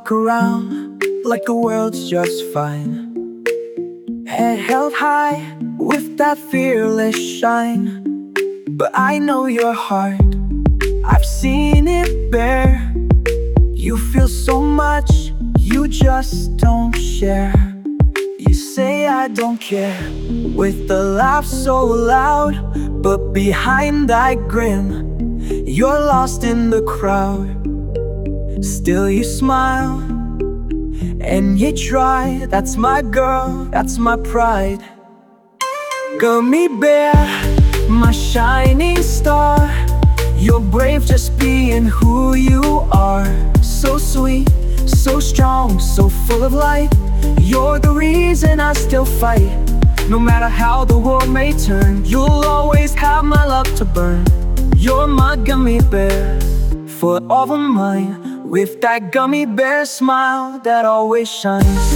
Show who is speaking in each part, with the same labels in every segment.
Speaker 1: walk around like the world's just fine, head held high with that fearless shine. But I know your heart, I've seen it bare. You feel so much, you just don't share. You say I don't care, with a laugh so loud, but behind that grin, you're lost in the crowd. Still you smile, and you try. That's my girl, that's my pride. Gummy bear, my shining star. You're brave just being who you are. So sweet, so strong, so full of light. You're the reason I still fight. No matter how the world may turn, you'll always have my love to burn. You're my gummy bear, forever mine, with that gummy bear smile that always shines.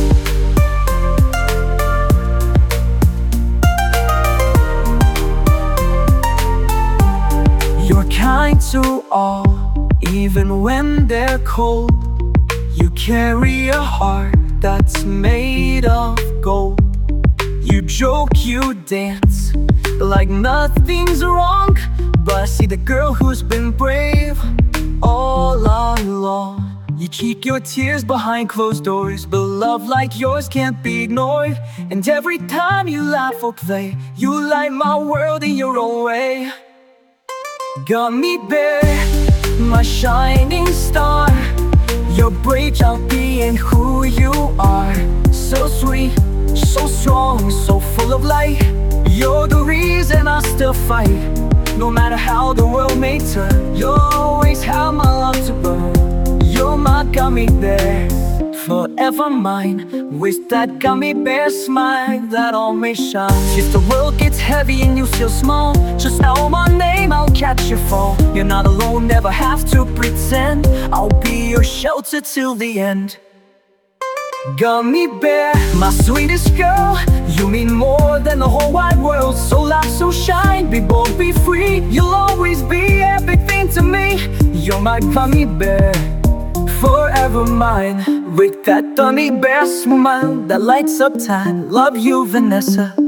Speaker 1: You're kind to all, even when they're cold. You carry a heart that's made of gold. You joke, you dance, like nothing's wrong. But I see the girl who's been brave all along. You keep your tears behind closed doors, but love like yours can't be ignored. And every time you laugh or play, you light my world in your own way. Gummy bear, my shining star. You're brave just being who you are. So sweet, so strong, so full of light. You're the reason I still fight. No matter how the world may turn, you'll always have my love to burn. You're my gummy bear, forever mine, with that gummy bear smile that always shines. If the world gets heavy and you feel small, just know my name, I'll catch your fall. You're not alone, never have to pretend. I'll be your shelter till the end. Gummy bear, my sweetest girl. You mean more than the whole wide world. So laugh, so shine, be bold, be free. You'll always be everything to me. You're my gummy bear, forever mine, with that gummy bear smile that lights up time. Love you, Vanessa.